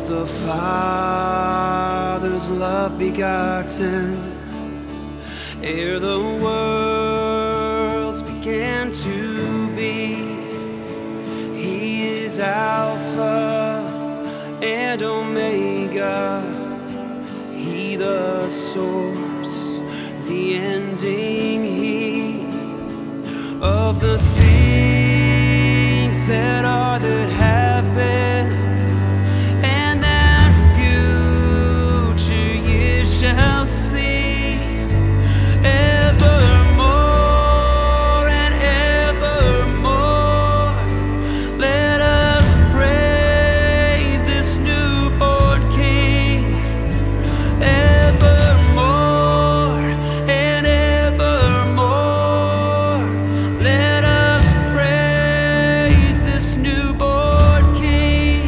the Father's love begotten, ere the worlds began to be. He is Alpha and Omega, He the source, the ending, He of the things that are, that have been, and that future years shall see. Evermore and evermore, let us praise this newborn King. Evermore and evermore, let us praise this newborn King.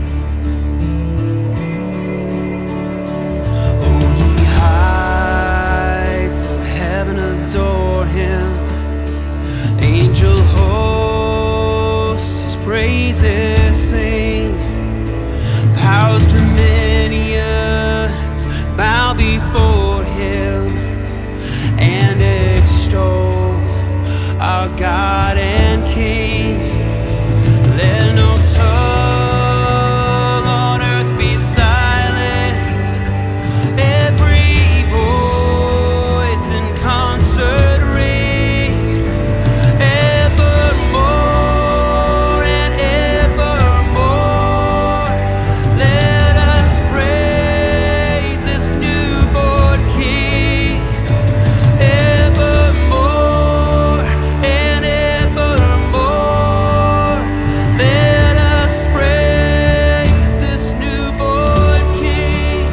Oh, ye heights of heaven, adore Him. Angel hosts His praises sing. Powers, dominions bow before Him and extol our God and King. Let no tongue on earth be silent, every voice in concert ring. Evermore and evermore, let us praise this newborn King. Evermore and evermore, let us praise this newborn King.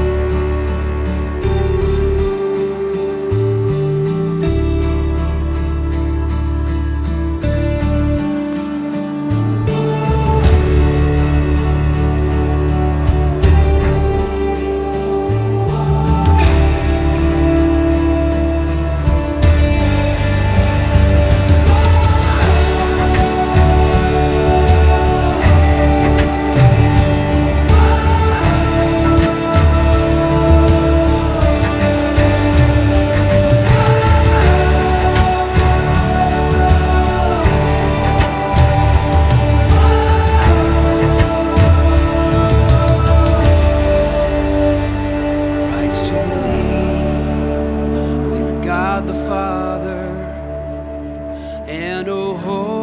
Christ to believe with God the Father and O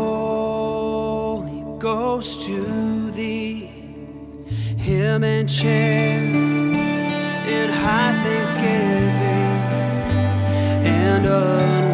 Holy Ghost to Thee, Him and share in high thanksgiving and